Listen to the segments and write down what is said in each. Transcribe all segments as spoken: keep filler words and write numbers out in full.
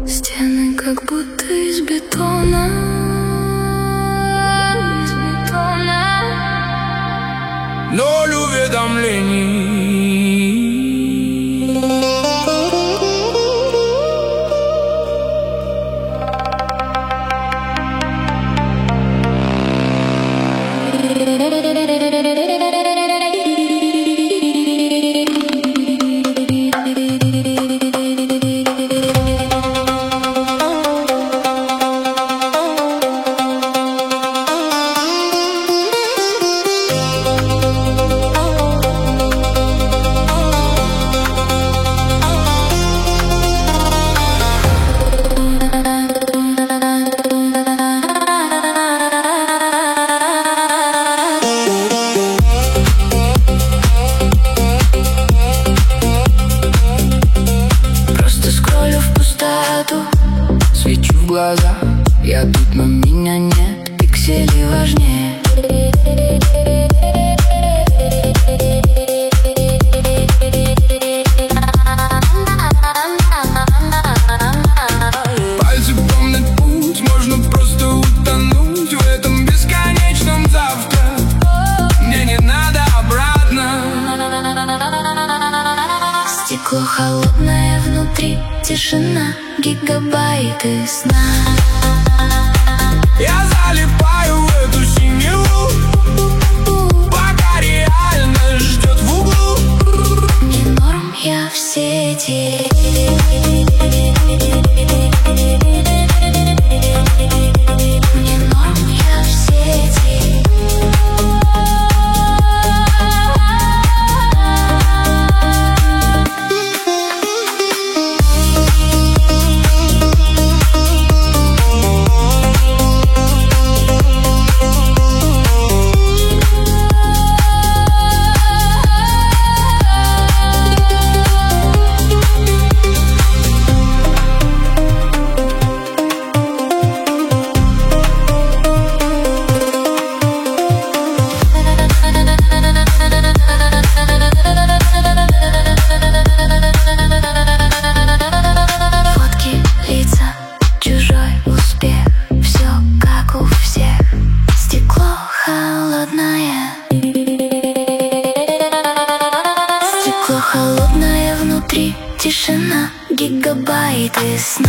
Стены как будто из бетона, из бетона. Ноль уведомлений. Свечу в глаза, я тут, но меня нет, пиксели важнее. Пальцы помнят путь, можно просто утонуть в этом бесконечном завтра. Мне не надо обратно. Стекло холодное внутри, тишина, гигабайты сна. Я залипаю в эту синеву, пока реальность ждет в углу. Не норм, я в сети. Не норм, я в сети. Стекло холодное внутри, тишина, гигабайты сна.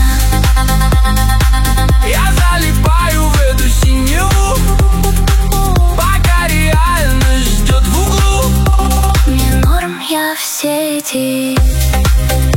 Я залипаю в эту синеву, пока реальность ждет в углу. Не норм, я в сети.